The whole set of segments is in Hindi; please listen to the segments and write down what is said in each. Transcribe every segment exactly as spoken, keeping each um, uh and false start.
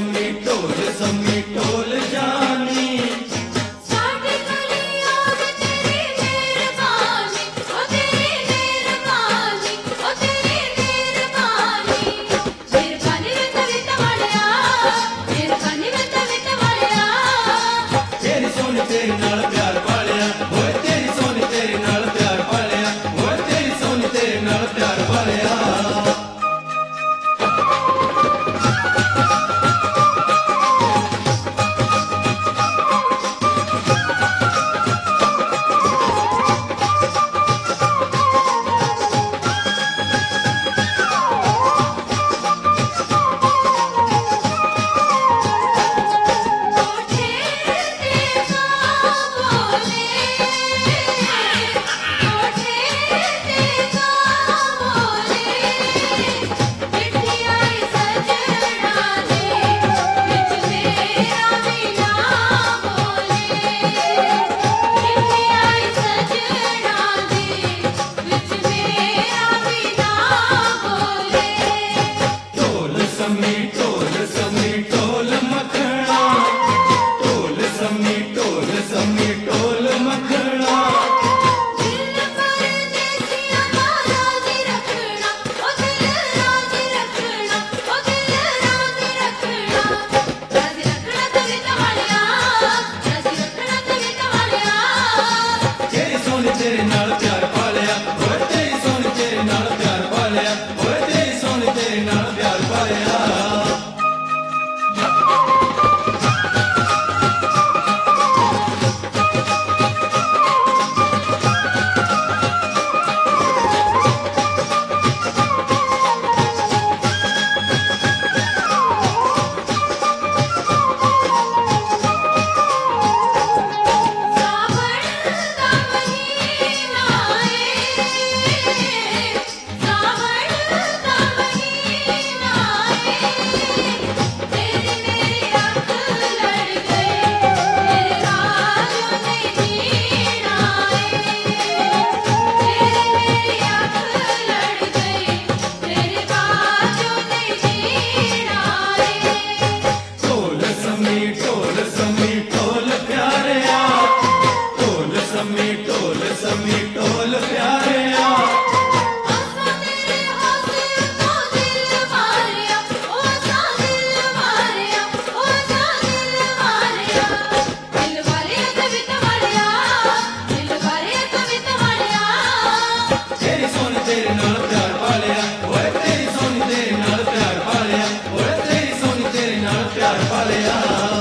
सम्मी ढोल सम्मी ढोल जानी साड़ी गलियों में तेरी मेहरबानी, ओ तेरी मेहरबानी, ओ तेरी मेहरबानी। मेहरबानी में तवित वालिया, मेहरबानी में तवित वालिया। तेरी सोनी तेरे नाल प्यार पालिया, ओए तेरी सोनी तेरे नाल प्यार पालिया, ओए तेरी सोनी तेरे नाल प्यार पालिया। कोठे ते गाँव बोले, कोठे ते गाँव बोले। चिट्ठी आई सजना दे, बिच मेरा भी नाम बोले। चिट्ठी आई सजना दे, बिच मेरा भी नाम बोले। ढोल सम्मी ढोल सम्मी ढोल मखना, ढोल सम्मी ढोल सम्मी ढोल मखना। दिल परदेसिया दा राज़ रखना, ओ दिल राज़ रखना, ओ दिल राज़ रखना। राज़ रखना तवित वालिया, राज़ रखना तवित वालिया। तेरी सोनी तेरे नाल प्यार पालिया, ओए तेरी सोनी तेरे नाल प्यार पालिया, ओए तेरी सोनी तेरे नाल प्यार पालिया। सावन दा महीना ए, सावन दा महीना ए। तेरी मेरी अख लड़ गई, मेरे राजों ने जीना ए। तेरी मेरी अख लड़ गई, मेरे राजों ने जीना ए। ढोल सम्मी ढोल सम्मी ढोल प्यारिया, ढोल सम्मी ढोल सम्मी ढोल प्यारिया। आसा तेरे हाथे तो दिल मारिया, ओ आसा दिल मारिया, ओ आसा दिल मारिया। दिल वालिया तवित वालिया, दिल वालिया तवित वालिया। तेरी सोनी तेरे नाल प्यार पालिया, ओए तेरी सोनी तेरे नाल प्यार पालिया, ओए तेरी सोनी तेरे नाल प्यार पालिया।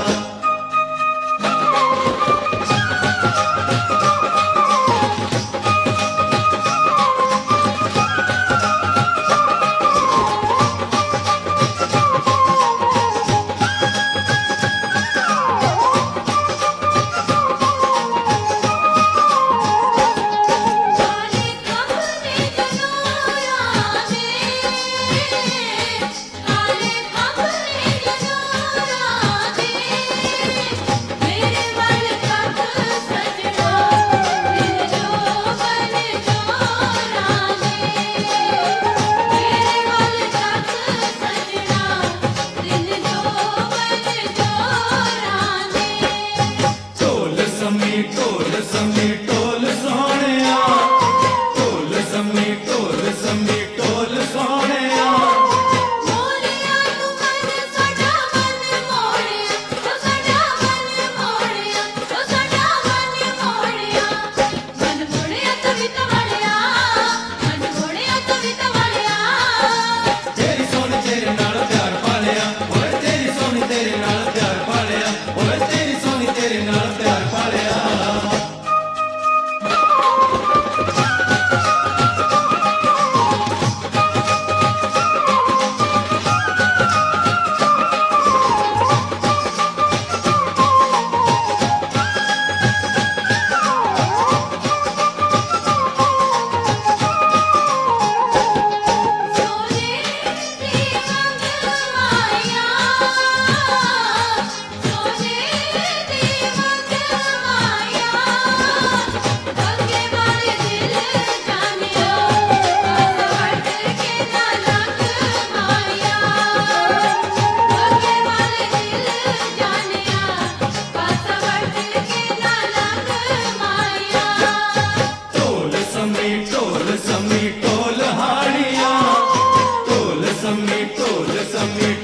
काले कपड़े जनोरा दे, काले कपड़े जनोरा दे। मेरे वल तक सजना, दिल जो बन जोरा दे। मेरे वल तक सजना, दिल जो बन जोरा दे। ढोल सम्मी ढोल सम्मी ढोल सोहणिया, ढोल सम्मी ढोल सम्मी ढोल सोहणिया। मोरिया तू मन साडा मन मोड़िया, ओ साडा मन मोड़िया, ओ साडा मन मोड़िया। मन मोड़िया तवित वालिया, मन मोड़िया तवित वालिया। तेरी सोनी तेरे नाल प्यार पालिया, ओए तेरी सोनी तेरे नाल प्यार पालिया, ओए तेरी सोनी तेरे नाल प्यार पालिया। सोने दी मंगवाइया, सोने ਸਮੇਂ ਢੋਲ ਸਮੇਂ